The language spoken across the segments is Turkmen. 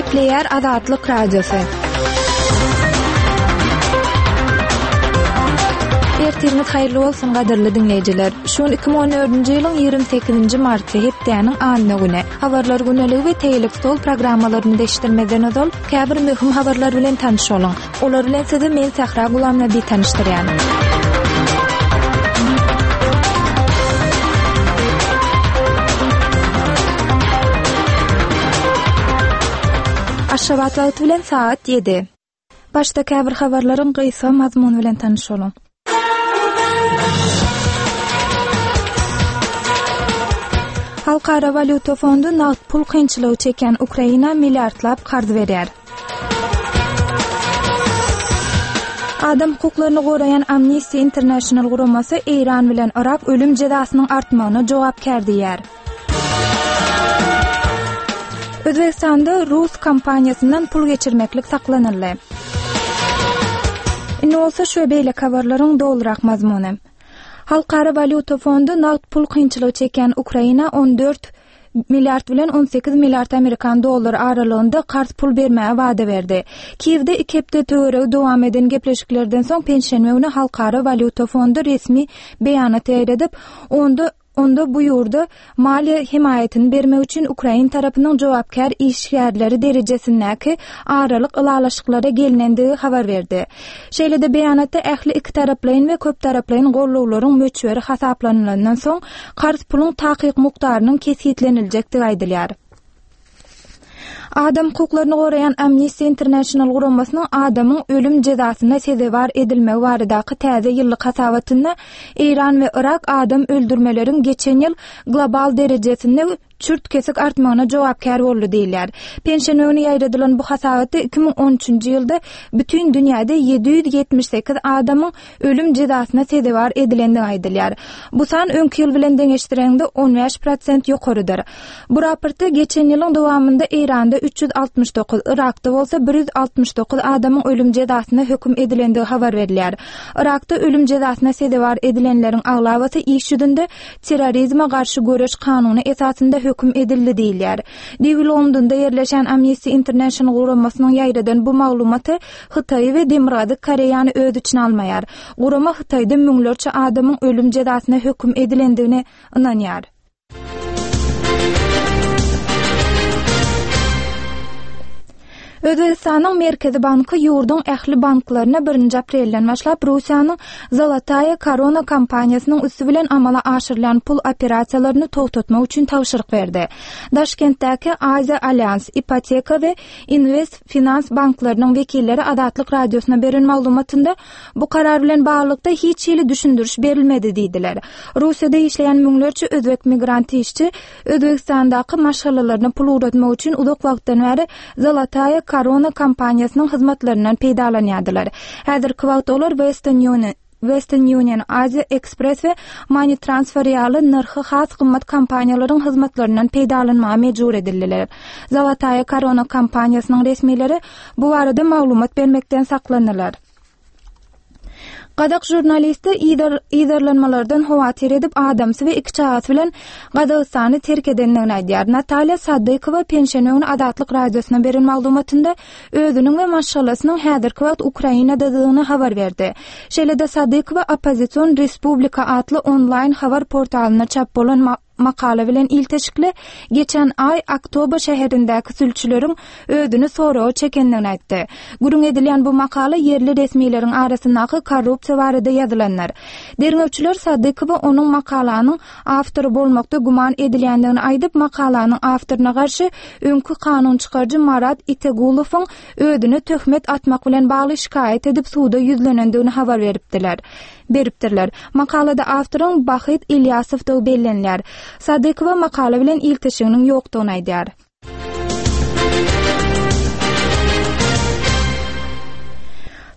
Nükleer Azatlyk Radiosu. Ertiriniz hayırlı olsun gadyrly dinleyijiler. Şol 2014-nji ýylyň 28-nji marty hepdeniň anyny güne. Habarlar güneligi we teýlik stol programmalaryny deşdirmeden öňe käbir möhüm habarlar bilen tanış bolun. Olar bilen sizi men Sahra Gulamnaby tanışdyrýan. Aşgabat wagty bilen saat 7. Başda käbir habarlaryň gysga mazmuny bilen tanış bolun. Halkara Valyuta Fondu naqd pul kynçylygy çeken Ukraina milliardlap garz berýär. Adam hukuklaryny gorayan Amnesty International guramasy Iran bilen Irak ölüm jazasynyň artmagyna jogapkar diýär. Özbekistanda Rus kampaniýasyndan pul geçirmeklik saklanyldy. Indi bolsa şu beýle habarlaryň doldurak mazmuny. Halkara Valyuta Fondu naqd pul kynçylygy çeken Ukraina 14 milyard bilen 18 milyard Amerikan dollary aralygynda garz pul bermäge wada berdi. Kievde 2 hepde töwereg dowam eden gepleşiklerden soň pensiýa günü Halkara Valyuta Fondu resmi beýanat ýerledip, onda bu ýurda maliýe himayetini bermek üçin Ukraina tarapynyň jogapkar işgärleri derejesindäki aralyk ılalaşyklara gelinendigi habar berdi. Şeýle-de beýanatda ähli iki taraplaryň we köp taraplaryň gollawlaryň möçberi hasaplanylgyndan soň garz puluň takyk mukdarynyň kesitleniljektigi aýdylýar. Adam hukuklaryny gorayan Amnesty International guramasynyň adamyň ölüm jazasyna sezebar edilmegi baradaky täze ýyllyk hasabatynda Iran we Irak adam öldürmeleriň geçen ýyl global derejesinde çürt kesik artmagyna jogapkar boldy diýilýär. Pensiýa günü ýaýradylan bu hasabatda 2013-nji ýylda bütün dünýäde 778 adamyň ölüm jazasyna sezebar edilendigi aýdylýar. Bu san öňki ýyl bilen deňeşdirende 15% ýokarydyr. Bu raportda geçen ýylyň dowamynda Iranda 369, Irakda bolsa 169 adamyň ölüm jazasyna hökm edilendigi habar berilýär. Irakda ölüm jazasyna sezebar edilenleriň aglawaty iş ýüzünde terrorizme garşy göreş kanuny esasynda hökm edildi diýilýär. Londonda ýerleşen Amnesty International guramasynyň ýaýradan bu maglumaty Hytaý we Demirgazy Koreýany öz içine almaýar. Gurama Hytaýda müňlerçe adamyň ölüm jazasyna hökm edilendigine inanýar. Özbekistanyň Merkezi Banky ýurdun ähli banklaryna 1 aprelden başlap Russiýanyň Zolotaya Korona kampaniýasynyň üstü bilen amala aşyrylan pul operasiýalaryny togtatmak üçin tapşyryk berdi. Daşkentdäki Aziya Allians, Ipoteka we Invest Finans banklarynyň wekilleri Azatlyk Radiosyna beren maglumatynda bu karar bilen baglykda hiç ýyly düşündiriş berilmedi diýdiler. Russiýada işleýän müňlerçe özbek migranty işçi Özbekistandaky maşgalalaryny pul uratmak üçin uzak wagtdan beri Zolotaya Korona kampaniýasynyň hyzmatlarynyň peýdalanýardylar. Häzirki wagtda olar Western Union, Asia Express ve Money Transfer ýaly narhy has gymmat kampaniýalaryň hyzmatlarynyň peýdalanmagy mejbur edildiler. Zolotaya Korona kampaniýasynyň resmileri bu barada maglumat bermekden saklandylar. Gadak jurnalisti ýerlenmelerden howatyr edip adamsy we iki çagat bilen Gadagystany terk edendigini aýdýar. Natalya Sadykowa pensiýa günü Azatlyk Radiosyna beren maglumatynda özüniň we maşgalasynyň häzirki wagt Ukrainada dygyny habar berdi. Şeýle-de Sadykowa Opposition Respublika atly online habar portalyna çap bolan makala bilen ilteşikli geçen ay Aktoba şäherindäki sülçüleriň ödünü soragy çekendigini aýtdy. Gurun edilen bu makala yerli resmiýetiň arasyndaky korrupsiýa barada ýazylanlar. Derňewçiler Sadykowa onuň makalanyň awtory bolmakda guman edilýändigini aýdyp, makalanyň awtoryna garşy öňkü kanun çykarjy Marat Itegulowyň ödünü töhmet atmak bilen bagly şikaýet edip suwda ýüzlenendigini habar beripdirler. Makalada awtoryň Bahit Ilyasow da bellenýär. Sadykowa makala bilen iltişiginiň ýokdugyny aýdýar.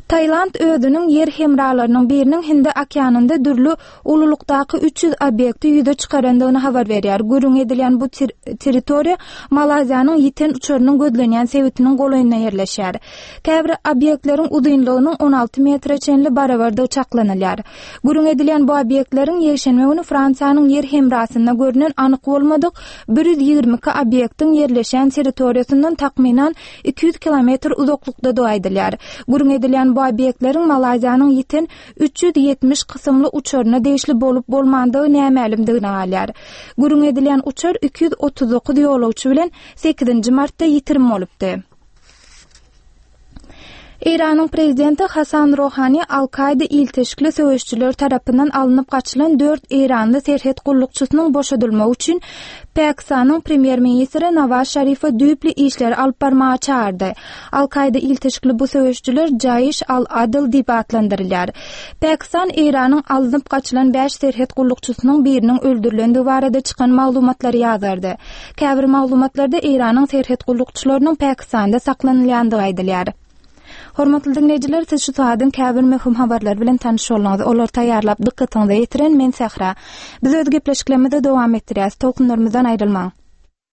Tayland özünün yer hemralarynyň biriniň Hindi okeanynda dürli ululukdaky 300 obyekti ýüze çykarandygyny habar berýär. Gürüň edilen bu territoriýa Malaziýanyň ýiten uçurynyň gözlenýän sebitiniň golaýynda ýerleşýär. Käbir obyektleriň uzunlygynyň 16 metre çenli barabarda uçaklanylýar. Gürüň edilen bu obyektleriň ýeşenmegini Fransiýanyň yer hemrasynda görünen anyk bolmadyk 122 obyektiň ýerleşen territoriýasyndan takminan 200 kilometr uzaklykda doýdylýar. Gürüň edilen bu obyektlerin Malaziýanyň ýeten 370 kysymly uçuryna değişli bolup bolmandygy nämelimdigini alýar. Gürüň edilen uçur 239 ýolagçy bilen 8 martda ýitirim bolupdy. İran'ın prezidenti Hasan Rohani Al-Qaida ilteşkili söwüşçüler tarapyndan alınıp gaçylan 4 İranly serhet gullukçysynyň boşadylmagy üçin Pakistanyň premier-ministri Nawaz Şerife düýpli işler alyp barmagy çağırdy. Al-Qaida ilteşkili bu söwüşçüler Jaish al-Adl diýip adlandyrylýar. Pakistan İran'yň alınıp gaçylan 5 serhet gullukçysynyň biriniň öldürilendiği barada çykan maglumatlary ýazardy. Käbir maglumatlarda İran'yň serhet gullukçylarynyň Pakistanda saklanylýandygy aýdylýar. Hormatly dinleyijiler, siz şu saatdan käbir möhüm habarlar bilen tanyş bolňyz. Olar taýýarlap dykkatyňyza ýetiren men Sahra. Biz öz gepleşiklerimize dowam etdirýäs. Tokunlarymyzdan aýrylmaň.